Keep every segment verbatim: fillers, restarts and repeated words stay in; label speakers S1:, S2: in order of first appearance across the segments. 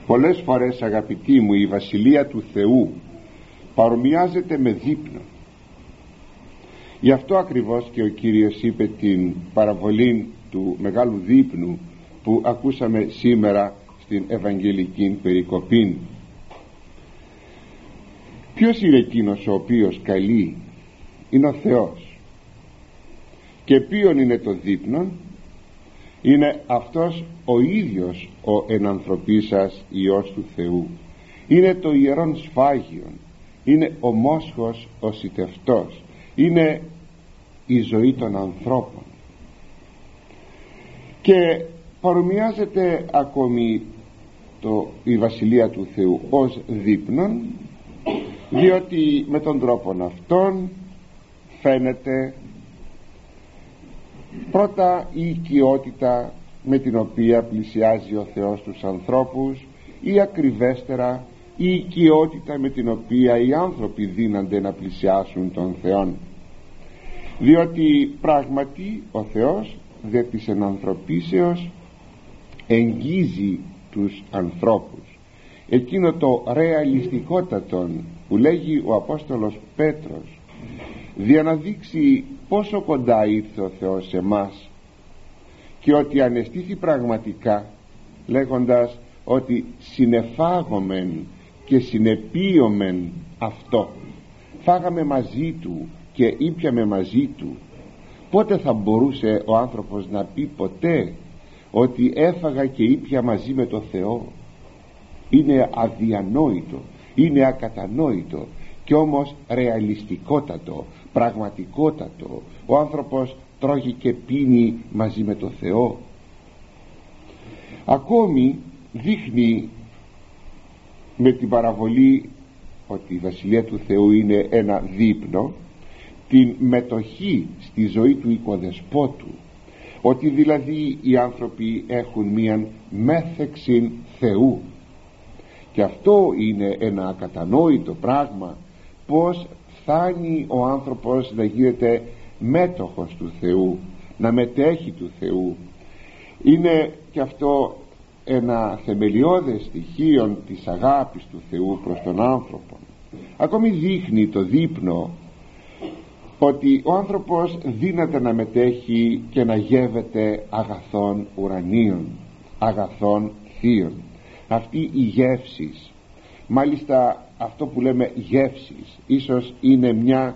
S1: Πολλές φορές, αγαπητοί μου, η Βασιλεία του Θεού παρομοιάζεται με δείπνο. Γι' αυτό ακριβώς και ο Κύριος είπε την παραβολή του μεγάλου δείπνου που ακούσαμε σήμερα στην Ευαγγελική περικοπή. Ποιος είναι εκείνος ο οποίος καλεί? Είναι ο Θεός. Και ποιον είναι το δείπνο? Είναι αυτός ο ίδιος ο ενανθρωπίσας Υιός του Θεού. Είναι το ιερόν σφάγιον, είναι ο μόσχος ο σιτευτός, είναι η ζωή των ανθρώπων. Και παρομοιάζεται ακόμη το, η Βασιλεία του Θεού ως δείπνον, διότι με τον τρόπο αυτόν φαίνεται πρώτα η οικειότητα με την οποία πλησιάζει ο Θεός τους ανθρώπους, ή ακριβέστερα η οικειότητα με την οποία οι άνθρωποι δύνανται να πλησιάσουν τον Θεόν. Διότι πράγματι ο Θεός δια της ενανθρωπίσεως εγγίζει τους ανθρώπους. Εκείνο το ρεαλιστικότατον που λέγει ο Απόστολος Πέτρος, για να δείξει πόσο κοντά ήρθε ο Θεός σε μας και ότι ανεστήθη πραγματικά, λέγοντας ότι συνεφάγομεν και συνεπίομεν αυτό, φάγαμε μαζί του και ήπιαμε μαζί του. Πότε θα μπορούσε ο άνθρωπος να πει ποτέ ότι έφαγα και ήπια μαζί με το Θεό? Είναι αδιανόητο, είναι ακατανόητο, και όμως ρεαλιστικότατο, πραγματικότατο. Ο άνθρωπος τρώγει και πίνει μαζί με το Θεό. Ακόμη δείχνει με την παραβολή ότι η Βασιλεία του Θεού είναι ένα δείπνο, την μετοχή στη ζωή του οικοδεσπότου, ότι δηλαδή οι άνθρωποι έχουν μίαν μέθεξιν Θεού. Και αυτό είναι ένα ακατανόητο πράγμα, πως φτάνει ο άνθρωπος να γίνεται μέτοχος του Θεού, να μετέχει του Θεού. Είναι και αυτό ένα θεμελιώδες στοιχείο της αγάπης του Θεού προς τον άνθρωπο. Ακόμη δείχνει το δείπνο ότι ο άνθρωπος δύναται να μετέχει και να γεύεται αγαθών ουρανίων, αγαθών θείων. Αυτή η γεύσης, μάλιστα αυτό που λέμε γεύσης, ίσως είναι μια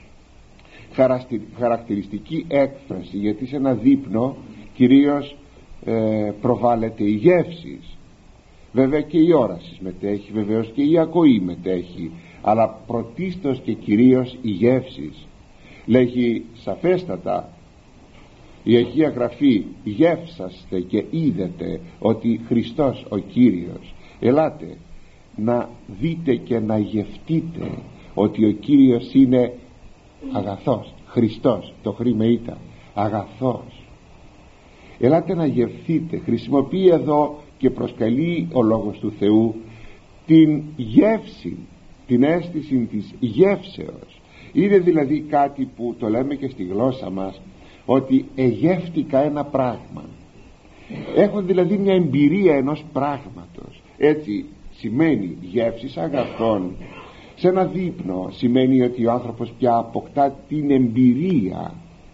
S1: χαρακτηριστική έκφραση, γιατί σε ένα δείπνο κυρίως ε, προβάλλεται η γεύσης. Βέβαια και η όραση μετέχει, βεβαίως και η ακοή μετέχει, αλλά πρωτίστως και κυρίως η γεύσης. Λέγει σαφέστατα η Αγία Γραφή, γεύσαστε και είδετε ότι Χριστός ο Κύριος. Ελάτε να δείτε και να γευτείτε ότι ο Κύριος είναι αγαθός. Χριστός, το χρήμα ήταν αγαθός. Ελάτε να γευθείτε. Χρησιμοποιεί εδώ και προσκαλεί ο Λόγος του Θεού την γεύση, την αίσθηση της γεύσεως. Είναι δηλαδή κάτι που το λέμε και στη γλώσσα μας, ότι εγεύτηκα ένα πράγμα. Έχω δηλαδή μια εμπειρία ενός πράγματος. Έτσι σημαίνει γεύσης αγαθών. Σε ένα δείπνο σημαίνει ότι ο άνθρωπος πια αποκτά την εμπειρία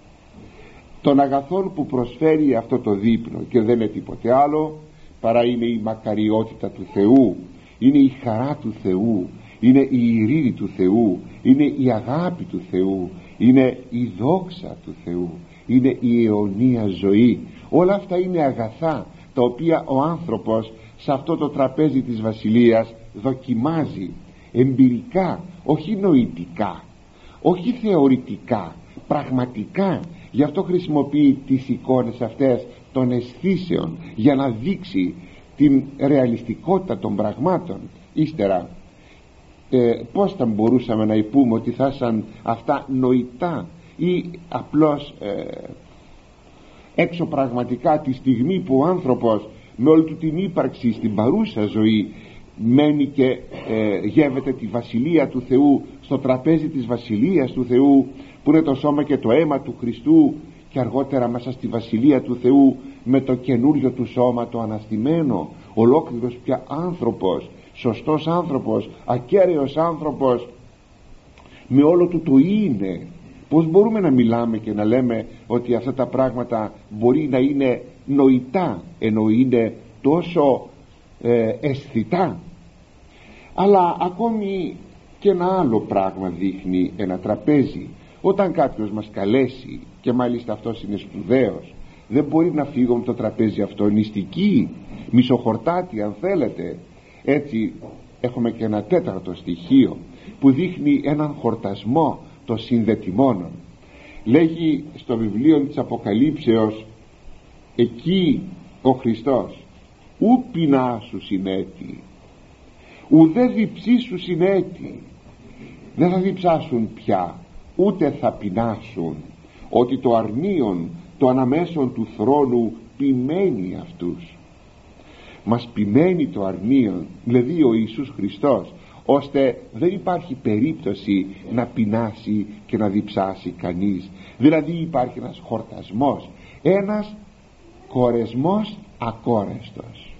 S1: των αγαθών που προσφέρει αυτό το δείπνο, και δεν είναι τίποτε άλλο παρά είναι η μακαριότητα του Θεού, είναι η χαρά του Θεού, είναι η ειρήνη του Θεού, είναι η αγάπη του Θεού, είναι η δόξα του Θεού, είναι η αιωνία ζωή. Όλα αυτά είναι αγαθά τα οποία ο άνθρωπος σε αυτό το τραπέζι της Βασιλείας δοκιμάζει εμπειρικά, όχι νοητικά, όχι θεωρητικά, πραγματικά. Γι' αυτό χρησιμοποιεί τις εικόνες αυτές των αισθήσεων, για να δείξει την ρεαλιστικότητα των πραγμάτων. Ύστερα ε, πώς θα μπορούσαμε να πούμε ότι θα ήσαν αυτά νοητά ή απλώς ε, έξω πραγματικά τη στιγμή που ο άνθρωπος με όλη του την ύπαρξη στην παρούσα ζωή μένει και ε, γεύεται τη Βασιλεία του Θεού, στο τραπέζι της Βασιλείας του Θεού, που είναι το σώμα και το αίμα του Χριστού, και αργότερα μέσα στη Βασιλεία του Θεού με το καινούριο του σώμα το αναστημένο, ολόκληρος πια άνθρωπος, σωστός άνθρωπος, ακέραιος άνθρωπος, με όλο του το είναι. Πώς μπορούμε να μιλάμε και να λέμε ότι αυτά τα πράγματα μπορεί να είναι νοητά, ενώ είναι τόσο ε, αισθητά? Αλλά ακόμη και ένα άλλο πράγμα δείχνει ένα τραπέζι. Όταν κάποιος μας καλέσει, και μάλιστα αυτός είναι σπουδαίος, δεν μπορεί να φύγω με το τραπέζι αυτό, νηστική, μισοχορτάτη αν θέλετε. Έτσι έχουμε και ένα τέταρτο στοιχείο που δείχνει έναν χορτασμό των συνδετημόνων. Λέγει στο βιβλίο της Αποκαλύψεως, εκεί ο Χριστός ου πεινά σου συνέτη, ουδέ διψή σου συνέτη. Δεν θα διψάσουν πια, ούτε θα πεινάσουν, ότι το αρνίον το αναμέσον του θρόνου ποιμένει αυτούς. Μας ποιμένει το αρνίον, δηλαδή ο Ιησούς Χριστός, ώστε δεν υπάρχει περίπτωση να πεινάσει και να διψάσει κανείς. Δηλαδή υπάρχει ένας χορτασμός, ένας κορεσμός ακόρεστος.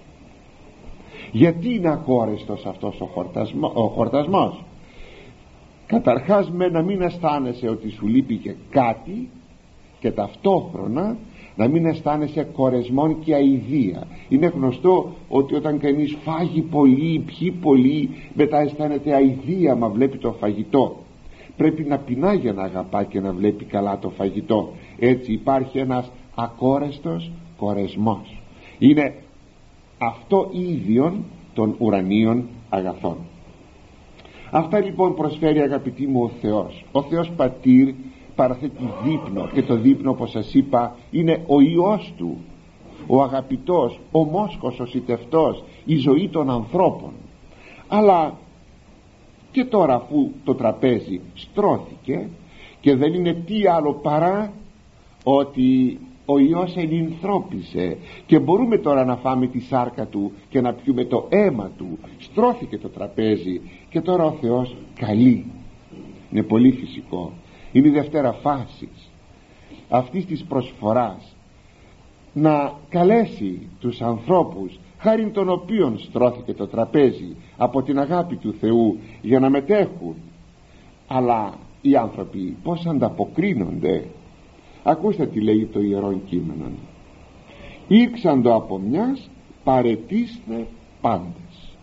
S1: Γιατί είναι ακόρεστος αυτός ο, χορτασμό, ο χορτασμός? Καταρχάς με να μην αισθάνεσαι ότι σου λείπει και κάτι, και ταυτόχρονα να μην αισθάνεσαι κορεσμόν και αηδία. Είναι γνωστό ότι όταν κανείς φάγει πολύ, πιει πολύ, μετά αισθάνεται αηδία μα βλέπει το φαγητό. Πρέπει να πεινά για να αγαπά και να βλέπει καλά το φαγητό. Έτσι υπάρχει ένας ακόρεστος κορεσμός. Είναι αυτό ίδιον των ουρανίων αγαθών. Αυτά λοιπόν προσφέρει, αγαπητοί μου, ο Θεός. Ο Θεός Πατήρ παραθέτει δείπνο, και το δείπνο, όπως σας είπα, είναι ο Υιός του, ο αγαπητός, ο μόσχος, ο σιτευτός, η ζωή των ανθρώπων. Αλλά και τώρα, αφού το τραπέζι στρώθηκε, και δεν είναι τι άλλο παρά ότι ο Υιός ενυνθρώπισε και μπορούμε τώρα να φάμε τη σάρκα του και να πιούμε το αίμα του, στρώθηκε το τραπέζι και τώρα ο Θεός καλεί. Είναι πολύ φυσικό. Είναι η δευτέρα φάση αυτής της προσφοράς, να καλέσει τους ανθρώπους χάριν των οποίων στρώθηκε το τραπέζι από την αγάπη του Θεού, για να μετέχουν. Αλλά οι άνθρωποι πώς ανταποκρίνονται? Ακούστε τι λέει το Ιερό Κείμενο. Ήρξαντο από μιας παρετήστε πάντες.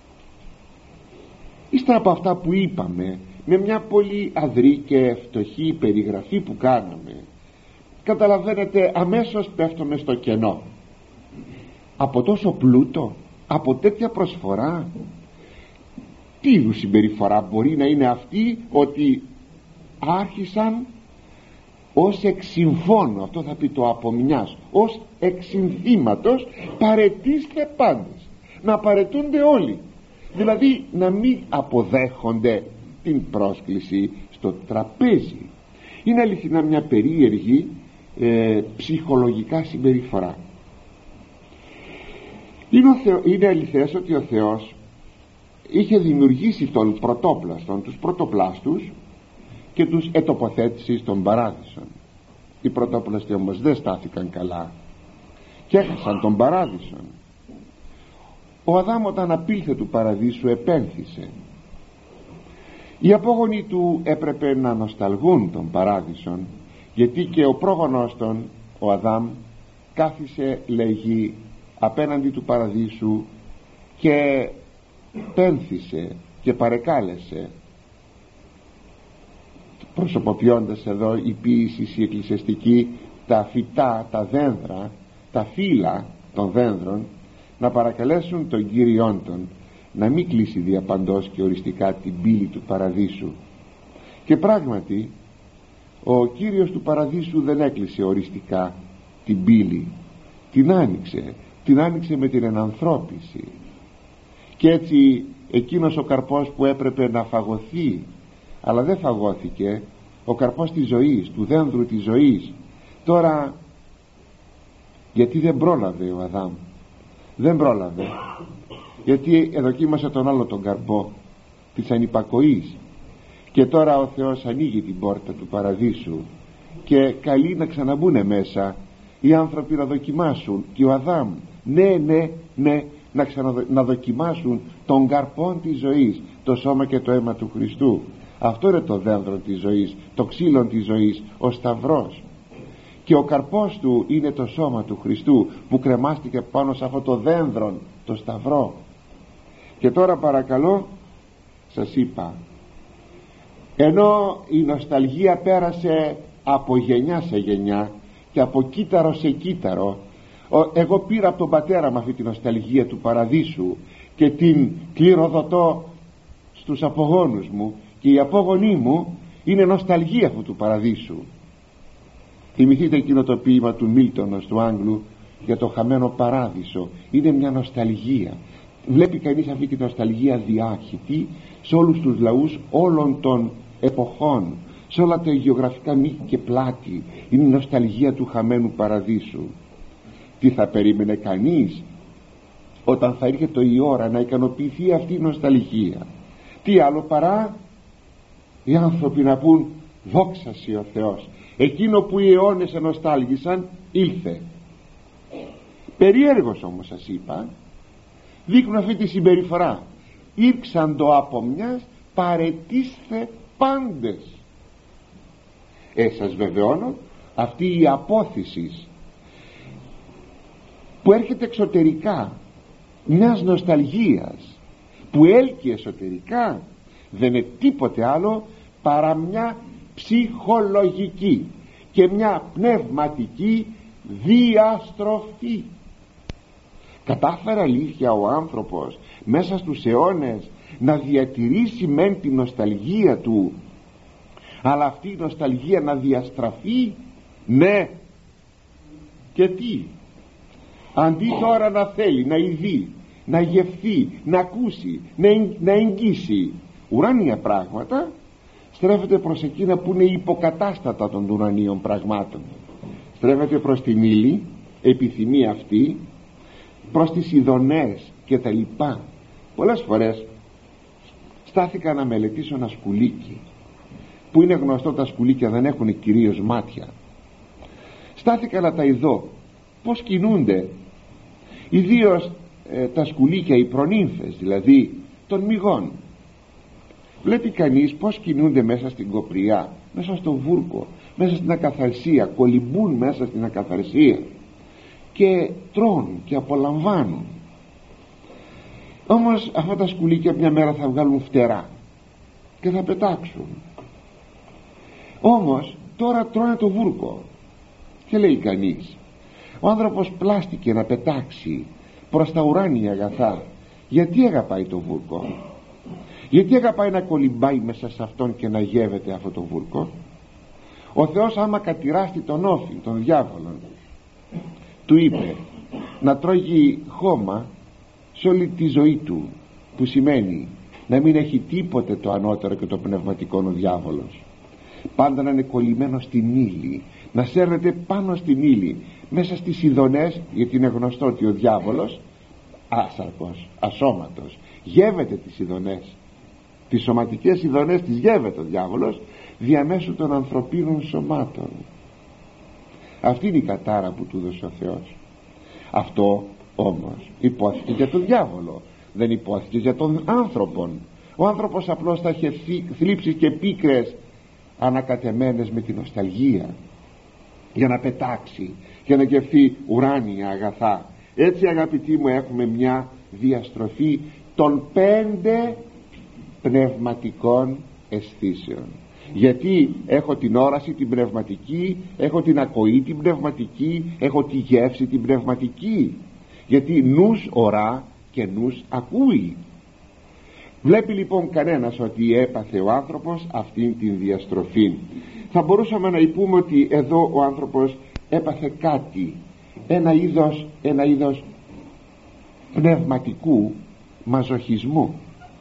S1: Ύστερα από αυτά που είπαμε, με μια πολύ αδρή και φτωχή περιγραφή που κάναμε, καταλαβαίνετε, αμέσως πέφτουμε στο κενό. Από τόσο πλούτο, από τέτοια προσφορά, τι είδους συμπεριφορά μπορεί να είναι αυτή, ότι άρχισαν ως εξυμφώνω, αυτό θα πει το από μιας, ως εξυνθήματος παρετήστε πάντες, να παρετούνται όλοι, δηλαδή να μην αποδέχονται την πρόσκληση στο τραπέζι. Είναι αληθινά μια περίεργη ε, ψυχολογικά συμπεριφορά. Είναι, ο Θεό, είναι αληθές ότι ο Θεός είχε δημιουργήσει τον πρωτόπλαστον, τους πρωτοπλάστους, και τους ετοποθέτησε στον παράδεισο. Οι πρωτόπλαστοι όμως δεν στάθηκαν καλά και έχασαν τον παράδεισο. Ο Αδάμ, όταν απήλθε του παραδείσου, επένθησε. Οι απόγονοι του έπρεπε να νοσταλγούν τον παράδεισον, γιατί και ο πρόγονός των, ο Αδάμ, κάθισε, λέγει, απέναντι του παραδείσου και πένθησε και παρεκάλεσε, προσωποποιώντας εδώ η ποίηση η εκκλησιαστική τα φυτά, τα δένδρα, τα φύλλα των δένδρων, να παρακαλέσουν τον Κύριον των να μην κλείσει διαπαντός και οριστικά την πύλη του παραδείσου. Και πράγματι ο Κύριος του παραδείσου δεν έκλεισε οριστικά την πύλη, την άνοιξε, την άνοιξε με την ενανθρώπιση, και έτσι εκείνος ο καρπός που έπρεπε να φαγωθεί αλλά δεν φαγώθηκε, ο καρπός της ζωής, του δένδρου της ζωής, τώρα γιατί δεν πρόλαβε ο Αδάμ, δεν πρόλαβε γιατί εδοκίμασε τον άλλο τον καρπό της ανυπακοής, και τώρα ο Θεός ανοίγει την πόρτα του παραδείσου και καλεί να ξαναμπούνε μέσα οι άνθρωποι να δοκιμάσουν, και ο Αδάμ ναι ναι ναι να, ξαναδο, να δοκιμάσουν τον καρπόν της ζωής, το σώμα και το αίμα του Χριστού. Αυτό είναι το δένδρο της ζωής, το ξύλο της ζωής, ο Σταυρός, και ο καρπός του είναι το σώμα του Χριστού που κρεμάστηκε πάνω σε αυτό το δένδρο, το Σταυρό. Και τώρα παρακαλώ, σας είπα, ενώ η νοσταλγία πέρασε από γενιά σε γενιά και από κύτταρο σε κύτταρο, εγώ πήρα από τον πατέρα μου αυτή τη νοσταλγία του παραδείσου και την κληροδοτώ στους απογόνους μου, και οι απόγονοί μου είναι νοσταλγία αυτού του παραδείσου. Θυμηθείτε εκείνο το ποίημα του Μίλτονος του Άγγλου για το χαμένο παράδεισο. Είναι μια νοσταλγία. Βλέπει κανείς αυτή τη νοσταλγία διάχυτη σε όλους τους λαούς όλων των εποχών, σε όλα τα γεωγραφικά μήκη και πλάτη. Είναι η νοσταλγία του χαμένου παραδείσου. Τι θα περίμενε κανείς όταν θα έρχεται η ώρα να ικανοποιηθεί αυτή η νοσταλγία? Τι άλλο παρά οι άνθρωποι να πούν δόξα σοι ο Θεός, εκείνο που οι αιώνες ενοστάλγησαν ήλθε. Περίεργος όμως, σας είπα, δείχνουν αυτή τη συμπεριφορά. Ήρξαν το από μιας παρετήσθε πάντες. Ε, σας βεβαιώνω, αυτή η απόθυση που έρχεται εξωτερικά μιας νοσταλγίας που έλκει εσωτερικά δεν είναι τίποτε άλλο παρά μια ψυχολογική και μια πνευματική διαστροφή. Κατάφερε αλήθεια ο άνθρωπος μέσα στους αιώνες να διατηρήσει μεν την νοσταλγία του, αλλά αυτή η νοσταλγία να διαστραφεί? Ναι. Και τι? Αντί τώρα να θέλει να ειδεί, να γευθεί, να ακούσει, να, να εγγύσει ουράνια πράγματα, στρέφεται προς εκείνα που είναι υποκατάστατα των ουρανίων πραγμάτων. Στρέφεται προς την ύλη, επιθυμεί αυτή, προς τις ειδονές και τα λοιπά. Πολλές φορές στάθηκα να μελετήσω ένα σκουλίκι, που είναι γνωστό τα σκουλίκια δεν έχουν κυρίως μάτια. Στάθηκα να τα ειδώ πως κινούνται, ιδίως ε, τα σκουλίκια, οι προνύμφες δηλαδή των μυγών. Βλέπει κανείς πως κινούνται μέσα στην κοπριά, μέσα στο βούρκο, μέσα στην ακαθαρσία, κολυμπούν μέσα στην ακαθαρσία και τρώνε και απολαμβάνουν. Όμως αυτά τα σκουλίκια μια μέρα θα βγάλουν φτερά και θα πετάξουν. Όμως τώρα τρώνε το βούρκο και λέει κανείς, ο άνθρωπος πλάστηκε να πετάξει προς τα ουράνια αγαθά. Γιατί αγαπάει το βούρκο? Γιατί αγαπάει να κολυμπάει μέσα σε αυτόν και να γεύεται αυτό το βούρκο? Ο Θεός άμα κατηράστη τον όφη, τον διάβολον, του είπε να τρώγει χώμα σε όλη τη ζωή του, που σημαίνει να μην έχει τίποτε το ανώτερο και το πνευματικό ο διάβολος. Πάντα να είναι κολλημένο στην ύλη, να σέρνεται πάνω στην ύλη, μέσα στις ειδονές, γιατί είναι γνωστό ότι ο διάβολος άσαρκος, ασώματος, γεύεται τις ειδονές, τις σωματικές ειδονές τις γεύεται ο διάβολος διαμέσου των ανθρωπίνων σωμάτων. Αυτή είναι η κατάρα που του δώσε ο Θεός. Αυτό όμως υπόθηκε για τον διάβολο, δεν υπόθηκε για τον άνθρωπον. Ο άνθρωπος απλώς θα είχε θλίψεις και πίκρες ανακατεμένες με την νοσταλγία, για να πετάξει, για να γευθεί ουράνια αγαθά. Έτσι αγαπητοί μου έχουμε μια διαστροφή των πέντε πνευματικών αισθήσεων. Γιατί έχω την όραση την πνευματική, έχω την ακοή την πνευματική, έχω τη γεύση την πνευματική. Γιατί νους ορά και νους ακούει. Βλέπει λοιπόν κανένας ότι έπαθε ο άνθρωπος αυτήν την διαστροφή. Θα μπορούσαμε να πούμε ότι εδώ ο άνθρωπος έπαθε κάτι, ένα είδος, ένα είδος πνευματικού μαζοχισμού.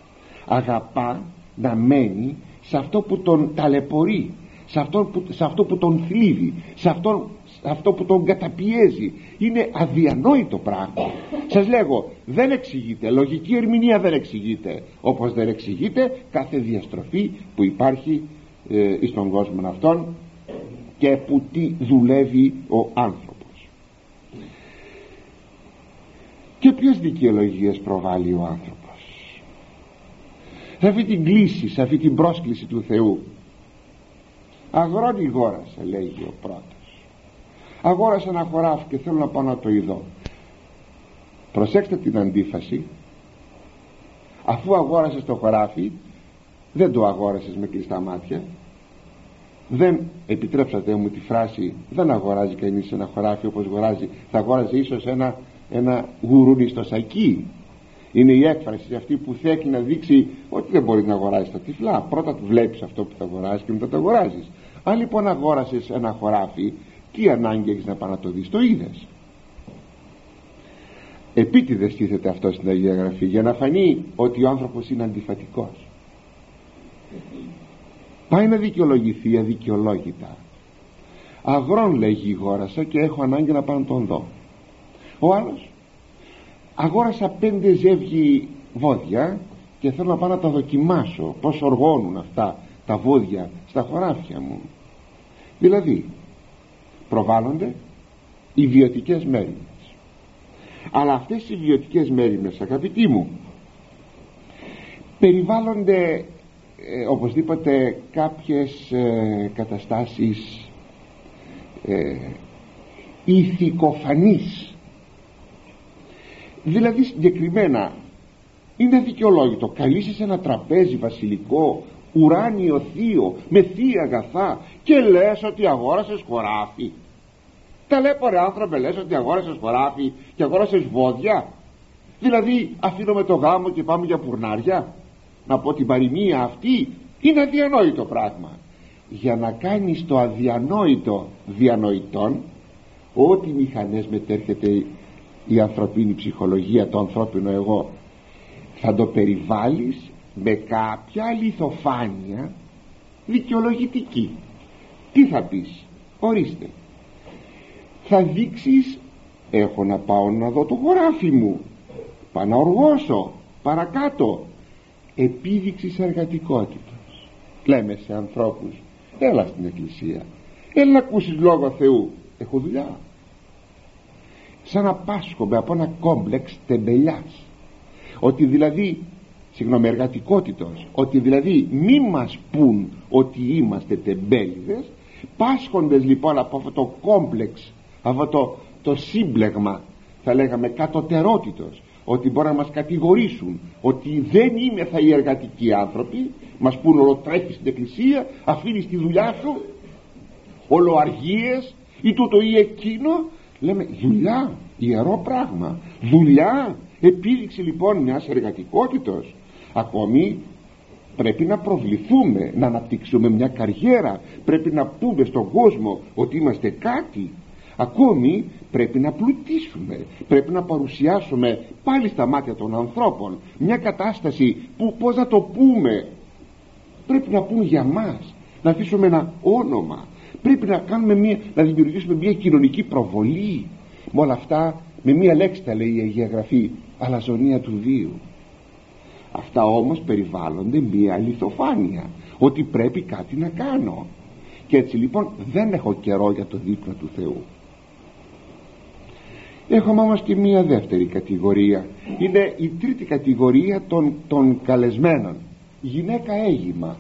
S1: Αγαπά να μένει σε αυτό που τον ταλαιπωρεί, σε αυτό που, σε αυτό που τον θλίβει, σε αυτό, σε αυτό που τον καταπιέζει. Είναι αδιανόητο πράγμα. Σας λέγω, δεν εξηγείται, λογική ερμηνεία δεν εξηγείται, όπως δεν εξηγείται κάθε διαστροφή που υπάρχει ε, στον κόσμο αυτόν, και που τι δουλεύει ο άνθρωπος. Και ποιες δικαιολογίες προβάλλει ο άνθρωπος σε αυτή την κλίση, σε αυτή την πρόσκληση του Θεού? Αγρόνι γόρασε, λέγει ο πρώτος, αγόρασε ένα χωράφι και θέλω να πάω να το ειδώ. Προσέξτε την αντίφαση. Αφού αγόρασες το χωράφι, δεν το αγόρασες με κλειστά μάτια. Δεν, επιτρέψατε μου τη φράση, δεν αγοράζει κανείς ένα χωράφι όπως αγοράζει, θα αγόραζε ίσως ένα, ένα γουρούνι στο σακί. Είναι η έκφραση αυτή που θέλει να δείξει ότι δεν μπορεί να αγοράσει τα τυφλά. Πρώτα βλέπεις αυτό που θα αγοράσεις και μετά το αγοράζεις. Αν λοιπόν αγόρασες ένα χωράφι, τι ανάγκη έχεις να πάει να το δεις? Το είδες. Επίτηδες τίθεται αυτό στην Αγία Γραφή, για να φανεί ότι ο άνθρωπος είναι αντιφατικός. Πάει να δικαιολογηθεί αδικαιολόγητα. Αγρόν, λέγει, γόρασα και έχω ανάγκη να πάω να τον δω. Ο άλλος, αγόρασα πέντε ζεύγη βόδια και θέλω να πάω να τα δοκιμάσω πως οργώνουν αυτά τα βόδια στα χωράφια μου. Δηλαδή προβάλλονται οι βιωτικές μέριμνες. Αλλά αυτές οι βιωτικές μέριμνες, αγαπητοί μου, περιβάλλονται ε, οπωσδήποτε κάποιες ε, καταστάσεις ε, ηθικοφανείς. Δηλαδή συγκεκριμένα είναι αδικαιολόγητο καλήσεις σε ένα τραπέζι βασιλικό, ουράνιο θείο, με θεία αγαθά, και λες ότι αγόρασες χωράφι? Ταλέπορε άνθρωπε, λες ότι αγόρασες χωράφι και αγόρασες βόδια? Δηλαδή αφήνουμε το γάμο και πάμε για πουρνάρια? Να πω την παροιμία αυτή, είναι αδιανόητο πράγμα. Για να κάνεις το αδιανόητο διανοητόν, ό,τι μηχανές μετέρχεται η ανθρωπίνη ψυχολογία, το ανθρώπινο εγώ, θα το περιβάλλεις με κάποια αληθοφάνεια δικαιολογητική. Τι θα πεις? Ορίστε, θα δείξεις, έχω να πάω να δω το χωράφι μου, πάω να οργώσω παρακάτω. Επίδειξης εργατικότητας. Λέμε σε ανθρώπους, έλα στην εκκλησία, έλα να ακούσεις λόγο Θεού. Έχω δουλειά. Σαν να πάσχομαι από ένα κόμπλεξ τεμπελιάς, ότι δηλαδή, συγγνώμη, εργατικότητος, ότι δηλαδή μη μας πουν ότι είμαστε τεμπέληδες. Πάσχοντες λοιπόν από αυτό το κόμπλεξ, αυτό το, το σύμπλεγμα, θα λέγαμε κατωτερότητος, ότι μπορεί να μας κατηγορήσουν ότι δεν είμεθα οι εργατικοί άνθρωποι, μας πούν όλο τρέχεις στην εκκλησία, αφήνεις τη δουλειά σου, όλο αργίες ή τούτο ή εκείνο. Λέμε δουλειά, ιερό πράγμα, δουλειά, επίδειξη λοιπόν μιας εργατικότητος. Ακόμη πρέπει να προβληθούμε, να αναπτύξουμε μια καριέρα, πρέπει να πούμε στον κόσμο ότι είμαστε κάτι. Ακόμη πρέπει να πλουτίσουμε, πρέπει να παρουσιάσουμε πάλι στα μάτια των ανθρώπων μια κατάσταση που, πώς να το πούμε, πρέπει να πούν για μας, να αφήσουμε ένα όνομα, πρέπει να, κάνουμε μια, να δημιουργήσουμε μια κοινωνική προβολή. Με όλα αυτά, με μια λέξη τα λέει η Αγία Γραφή, αλαζονία του βίου. Αυτά όμως περιβάλλονται μια αληθοφάνεια, ότι πρέπει κάτι να κάνω. Και έτσι λοιπόν δεν έχω καιρό για το δείπνο του Θεού. Έχουμε όμως και μία δεύτερη κατηγορία. Είναι η τρίτη κατηγορία των, των καλεσμένων. Γυναίκα έγιμα.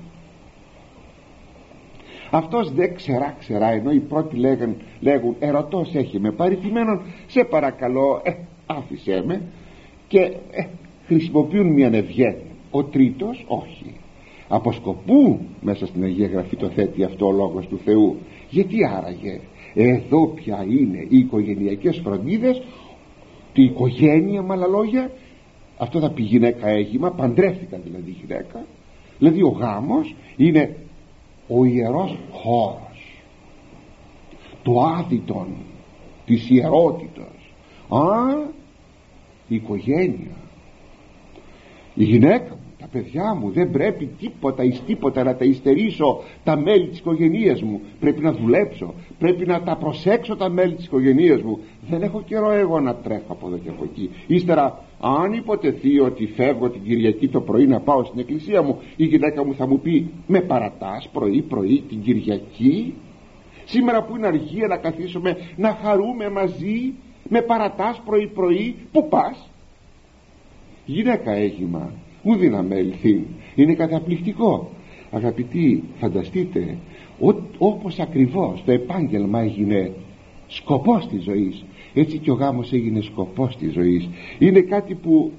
S1: Αυτός δεν ξερά ξερά, ενώ οι πρώτοι λέγαν, λέγουν ερωτός έχει με παρηθυμένον, σε παρακαλώ ε, άφησέ με, και ε, χρησιμοποιούν μια ευγένεια. Ο τρίτος όχι. Αποσκοπούν, μέσα στην Αγία Γραφή το θέτει αυτό ο λόγος του Θεού. Γιατί άραγε? Εδώ πια είναι οι οικογενειακές φροντίδες, τη οικογένεια με άλλα λόγια. Αυτό θα πει γυναίκα έγιμα, παντρεύτηκαν δηλαδή γυναίκα. Δηλαδή ο γάμος είναι ο ιερός χώρος, το άδειτον της ιερότητος. Α, η οικογένεια, η γυναίκα μου, τα παιδιά μου, δεν πρέπει τίποτα εις τίποτα να τα υστερήσω τα μέλη της οικογένειας μου. Πρέπει να δουλέψω, πρέπει να τα προσέξω τα μέλη της οικογένειας μου. Δεν έχω καιρό εγώ να τρέχω από εδώ και από εκεί. Ύστερα αν υποτεθεί ότι φεύγω την Κυριακή το πρωί να πάω στην εκκλησία μου, η γυναίκα μου θα μου πει με παρατάς πρωί πρωί την Κυριακή? Σήμερα που είναι αργία να καθίσουμε να χαρούμε μαζί, με παρατάς πρωί πρωί. Πού πας? Γυναίκα έγιμα, μου δίναμε ελθύν. Είναι καταπληκτικό. Αγαπητοί, φανταστείτε, ό, όπως ακριβώς το επάγγελμα έγινε σκοπός της ζωής, έτσι και ο γάμος έγινε σκοπός της ζωής. Είναι κάτι που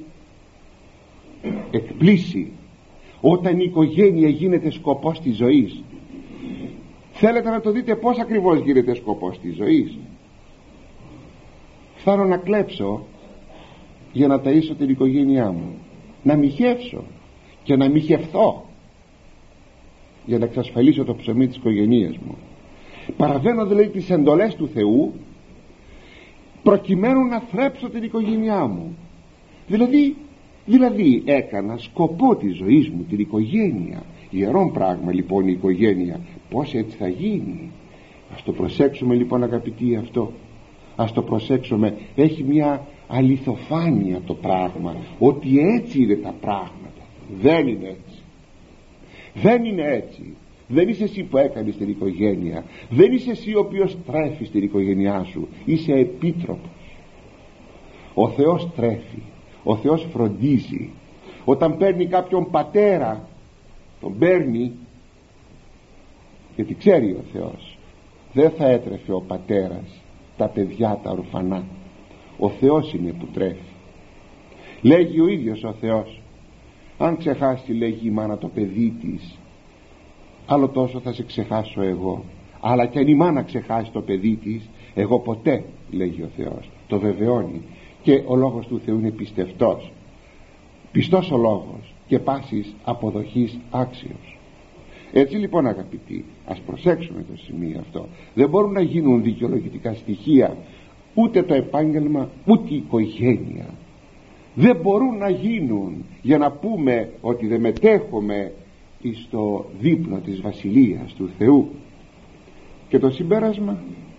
S1: εκπλήσει όταν η οικογένεια γίνεται σκοπός της ζωής. Θέλετε να το δείτε πως ακριβώς γίνεται σκοπός της ζωής? Φτάνω να κλέψω για να ταΐσω την οικογένειά μου, να μοιχεύσω και να μοιχευθώ για να εξασφαλίσω το ψωμί της οικογένειας μου. Παραβαίνω δηλαδή τις εντολές του Θεού προκειμένου να θρέψω την οικογένειά μου. Δηλαδή, δηλαδή έκανα σκοπό της ζωής μου την οικογένεια. Ιερόν πράγμα λοιπόν η οικογένεια. Πώς έτσι θα γίνει? Ας το προσέξουμε λοιπόν, αγαπητοί, αυτό. Ας το προσέξουμε. Έχει μια αληθοφάνεια το πράγμα, ότι έτσι είναι τα πράγματα. Δεν είναι έτσι. Δεν είναι έτσι. Δεν είσαι εσύ που έκανες την οικογένεια. Δεν είσαι εσύ ο οποίος τρέφεις την οικογένειά σου. Είσαι επίτροπος. Ο Θεός τρέφει, ο Θεός φροντίζει. Όταν παίρνει κάποιον πατέρα, τον παίρνει γιατί ξέρει ο Θεός δεν θα έτρεφε ο πατέρας τα παιδιά τα ορφανά. Ο Θεός είναι που τρέφει. Λέγει ο ίδιος ο Θεός, αν ξεχάσει, λέγει η μάνα, το παιδί της, άλλο τόσο θα σε ξεχάσω εγώ. Αλλά και αν η μάνα ξεχάσει το παιδί της, εγώ ποτέ, λέγει ο Θεός. Το βεβαιώνει. Και ο λόγος του Θεού είναι πιστευτός, πιστός ο λόγος και πάσης αποδοχής άξιος. Έτσι λοιπόν, αγαπητοί, ας προσέξουμε το σημείο αυτό. Δεν μπορούν να γίνουν δικαιολογητικά στοιχεία ούτε το επάγγελμα ούτε η οικογένεια. Δεν μπορούν να γίνουν για να πούμε ότι δεν μετέχουμε στο δείπνο της Βασιλείας του Θεού. Και το συμπέρασμα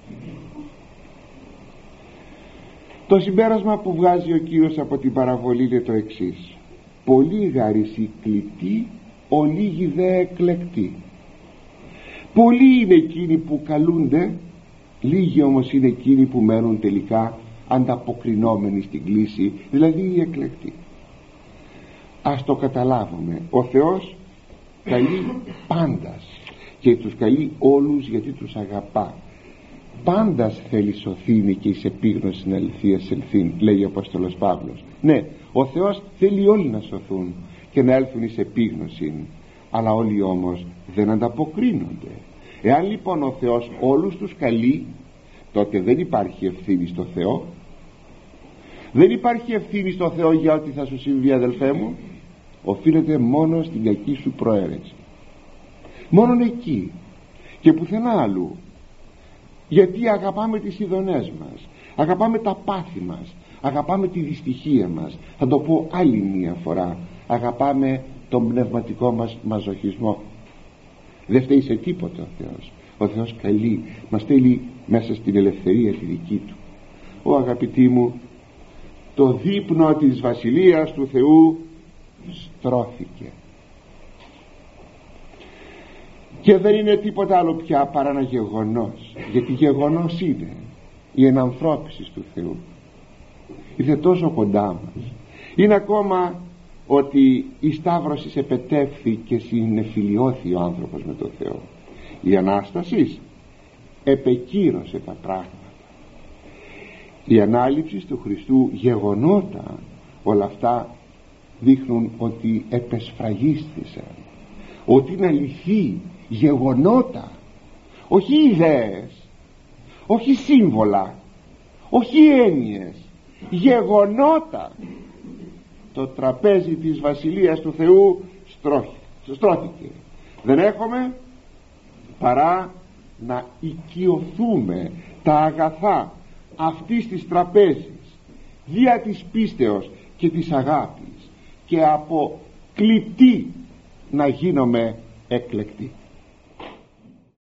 S1: το συμπέρασμα που βγάζει ο Κύριος από την παραβολή είναι το εξής: πολλοί γαρισί κλητοί, ολίγοι δε εκλεκτοί. Πολλοί είναι εκείνοι που καλούνται, λίγοι όμως είναι εκείνοι που μένουν τελικά ανταποκρινόμενοι στην κλίση, δηλαδή οι εκλεκτοί. Ας το καταλάβουμε. Ο Θεός καλεί πάντας και τους καλεί όλους γιατί τους αγαπά. Πάντας θέλει σωθήνη και εις επίγνωσιν αληθείας ελθύν, λέει ο Απόστολος Παύλος. Ναι, ο Θεός θέλει όλοι να σωθούν και να έλθουν εις επίγνωσιν, αλλά όλοι όμως δεν ανταποκρίνονται. Εάν λοιπόν ο Θεός όλους τους καλεί, τότε δεν υπάρχει ευθύνη στο Θεό. Δεν υπάρχει ευθύνη στο Θεό για ό,τι θα σου συμβεί, αδελφέ μου. Οφείλεται μόνο στην κακή σου προαίρεση, μόνον εκεί και πουθενά αλλού. Γιατί αγαπάμε τις ειδονές μας, αγαπάμε τα πάθη μας, αγαπάμε τη δυστυχία μας. Θα το πω άλλη μία φορά, αγαπάμε τον πνευματικό μας μαζοχισμό. Δεν φταίει σε τίποτα ο Θεός. Ο Θεός καλεί, μας στέλνει μέσα στην ελευθερία τη δική Του. Ω αγαπητοί μου, το δείπνο της Βασιλείας του Θεού στρώθηκε και δεν είναι τίποτα άλλο πια παρά ένα γεγονός, γιατί γεγονός είναι η ενανθρώπιση του Θεού. Ήρθε τόσο κοντά μας. Είναι ακόμα ότι η Σταύρωση επετεύθη και συνεφιλιώθη ο άνθρωπος με τον Θεό. Η Ανάσταση επεκύρωσε τα πράγματα. Η ανάληψη του Χριστού, γεγονότα, όλα αυτά δείχνουν ότι επεσφραγίστησαν, ότι είναι αληθή, γεγονότα, όχι ιδέες, όχι σύμβολα, όχι έννοιες, γεγονότα. Το τραπέζι της Βασιλείας του Θεού στρώθηκε. Δεν έχουμε παρά να οικειοθούμε τα αγαθά αυτής της τραπέζης δια της πίστεως και της αγάπης και από κλητή να γίνομαι εκλεκτοί.